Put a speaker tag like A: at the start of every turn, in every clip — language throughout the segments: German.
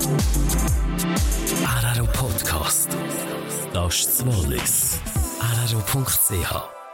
A: Araro Podcast. Das ist das Wallis. Araro.ch.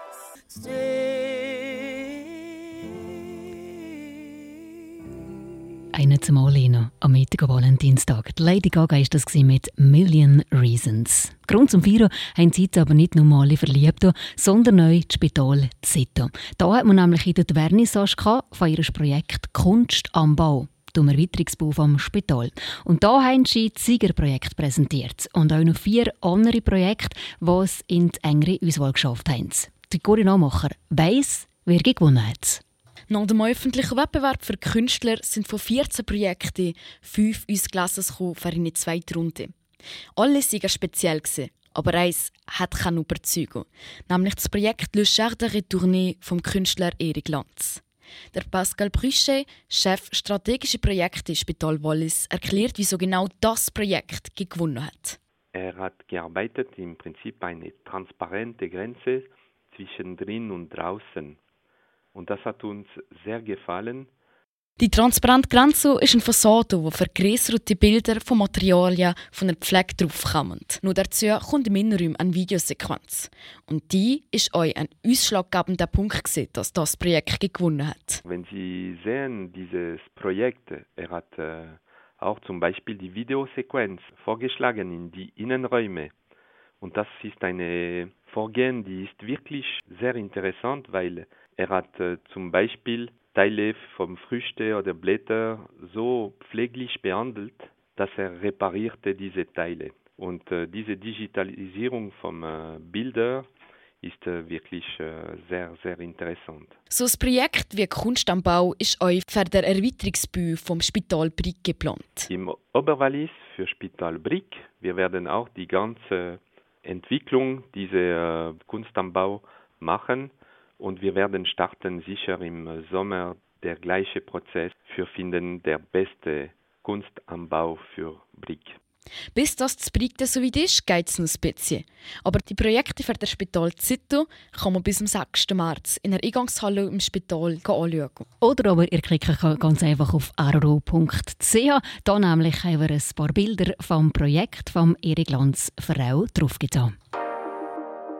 B: Eine zum Anlehnen am Mittag Valentinstag. Die Lady Gaga war das mit «Million Reasons». Grund zum Feiern haben sie jetzt aber nicht nur alle Verliebte, sondern auch das Spital Zito. Da hat man nämlich in der Vernissage von ihrem Projekt «Kunst am Bau», dem Erweiterungsbau vom Spital. Und da haben sie das Siegerprojekt präsentiert und auch noch 4 andere Projekte, die es in die engere Auswahl geschafft haben. Die Corinna Macher weiss, wer gewonnen hat.
C: Nach dem öffentlichen Wettbewerb für Künstler sind von 14 Projekten 5 ausgelesen für eine zweite Runde. Alle waren speziell, aber eins hat keine Überzeugung, nämlich das Projekt «Le Jardin Retourné» vom Künstler Erik Lanz. Der Pascal Brüche, Chef strategische Projekte Spital Wallis, erklärt, wieso genau das Projekt gewonnen hat.
D: Er hat gearbeitet, im Prinzip eine transparente Grenze zwischen drin und draußen. Und das hat uns sehr gefallen.
C: Die transparente Grenze ist eine Fassade, die vergrößerte Bilder von Materialien von der Pflege draufkommen. Nur dazu kommt im Innenraum eine Videosequenz. Und die ist euch ein ausschlaggebender Punkt gewesen, dass das Projekt gewonnen hat.
D: Wenn Sie sehen, dieses Projekt, er hat auch zum Beispiel die Videosequenz vorgeschlagen in die Innenräume. Und das ist eine Vorgehen, die ist wirklich sehr interessant, weil er hat zum Beispiel Teile von Früchten oder Blätter so pfleglich behandelt, dass er reparierte diese Teile. Und diese Digitalisierung von Bildern ist wirklich sehr, sehr interessant.
C: So ein Projekt wie Kunst am Bau ist euch für den Erweiterungsbau vom Spital Brick geplant.
D: Im Oberwallis für Spital Brick, wir werden auch die ganze Entwicklung dieser Kunst am Bau machen. Und wir werden starten sicher im Sommer der gleiche Prozess für finden der beste Kunst am Bau für Brick.
C: Bis das Brick so weit ist, geht es noch ein bisschen. Aber die Projekte für das Spital Zito kann man bis zum 6. März in der Eingangshalle im Spital anschauen.
B: Oder aber ihr klickt ganz einfach auf araro.ch. Da nämlich haben wir ein paar Bilder vom Projekt von Erik Lanz Frau draufgetan.